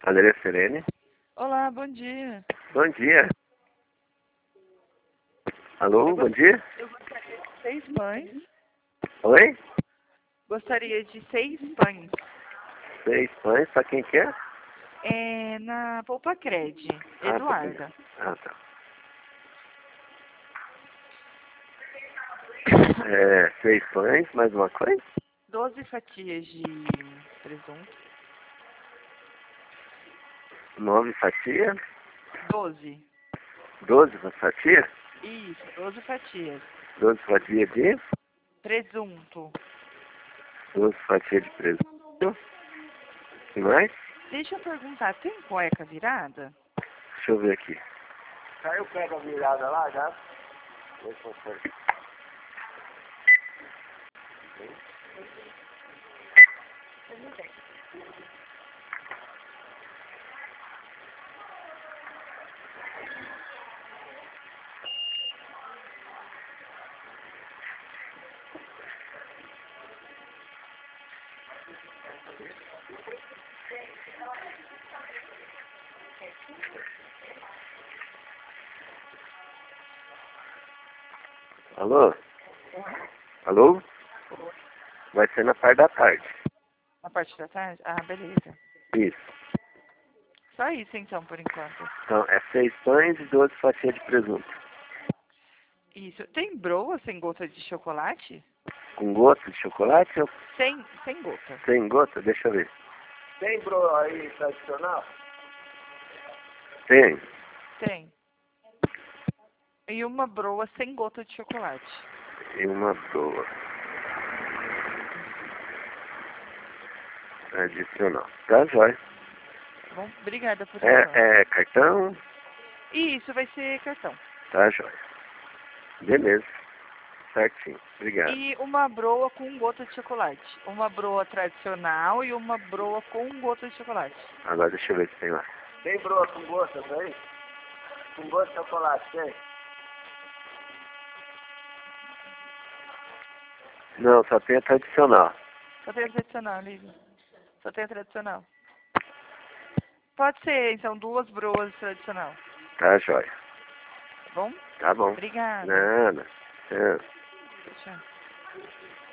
André Serene. Olá, bom dia. Bom dia. Alô, bom dia. Eu gostaria de 6 pães. Oi? Gostaria de 6 pães. 6 pães, pra quem quer? É na Poupa Cred, Ah, tá bem. Eduarda. Ah, tá. 6 pães, mais uma coisa? 12 fatias de presunto. 9 fatias? 12. 12 fatias? Isso, 12 fatias. 12 fatias de? Presunto. 12 fatias de presunto. E mais? Deixa eu perguntar, tem cueca virada? Deixa eu ver aqui. Saiu pega virada lá já? Deixa eu ver. Alô? Alô? Vai ser na parte da tarde. Na parte da tarde? Ah, beleza. Isso. Só isso então, por enquanto. Então, é 6 pães e 12 fatias de presunto. Isso. Tem broa sem gota de chocolate? Com gota de chocolate ou Sem gota. sem gota? Deixa eu ver. Tem broa aí tradicional? Tem. Tem. E uma broa sem gota de chocolate. E uma boa. Adicional. Tá, jóia. Bom, obrigada por enquanto. É cartão? E isso vai ser cartão. Tá, jóia. Beleza. Certinho. Obrigado. E uma broa com gota de chocolate. Uma broa tradicional e uma broa com gota de chocolate. Agora deixa eu ver se tem lá. Tem broa com gosto aí? Com gosto de chocolate, tem? Não, só tem a tradicional. Só tem a tradicional, Lívia. Só tem a tradicional. Pode ser, então, 2 broas tradicional. Tá, jóia. Tá bom? Tá bom. Obrigada. Nada. É. Tchau.